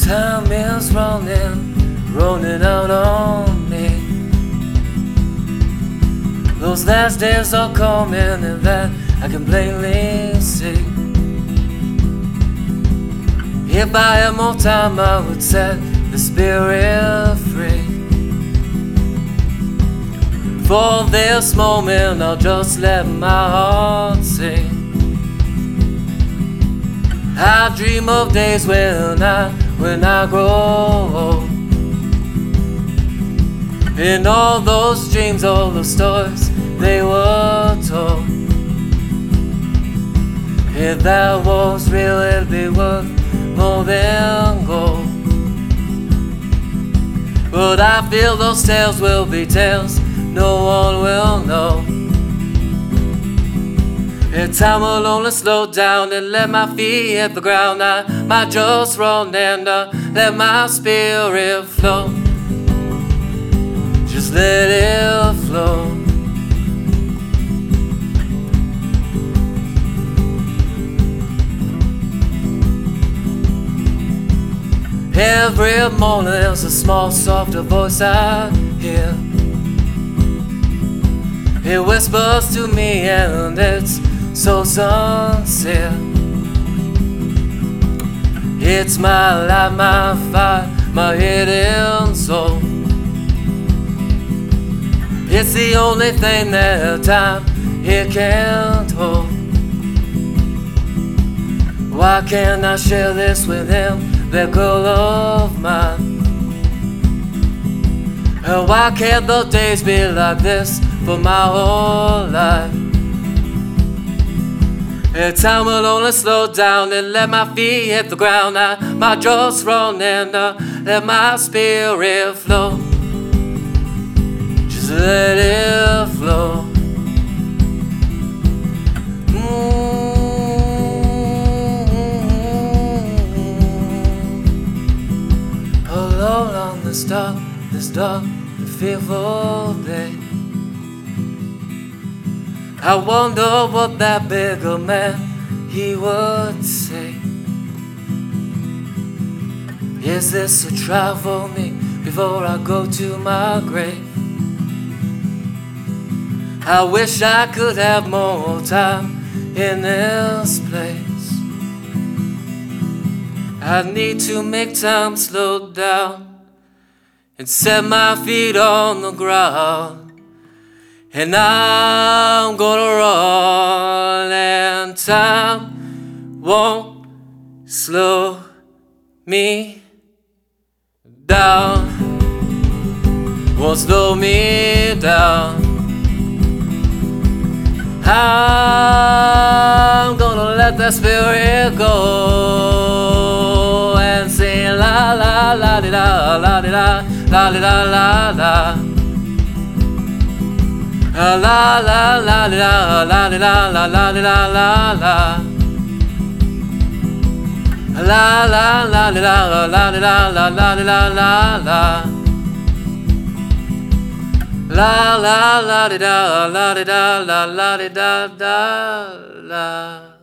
Time is rolling out on me. Those last days are coming, and that I can plainly see. If I had more time, I would set the spirit free. For this moment, I'll just let my heart sing. I dream of days when I grow old. In all those dreams, all the stories they were told. If that was real, it'd be worth more than gold. But I feel those tales will be tales no one will know. And time will only slow down and let my feet hit the ground. I might just run and let my spirit flow. Just let it flow. Every morning there's a small softer voice I hear. It whispers to me and it's so sincere. It's my life, my fire, my hidden soul. It's the only thing that time it can't hold. Why can't I share this with him, that girl of mine? And why can't the days be like this for my whole life? And time will only slow down and let my feet hit the ground. I might just run and let my spirit flow. Just let it flow. Alone on this dark and fearful day, I wonder what that bigger man he would say. Is this a trial for me before I go to my grave? I wish I could have more time in this place. I need to make time slow down and set my feet on the ground. And I'm gonna run, and time won't slow me down. Won't slow me down. I'm gonna let that spirit go and sing la la la di da la di da la di da la la. La la la la la la la la la la la la la. La la la la la la la la la la la la. La la la da la da la la da da la.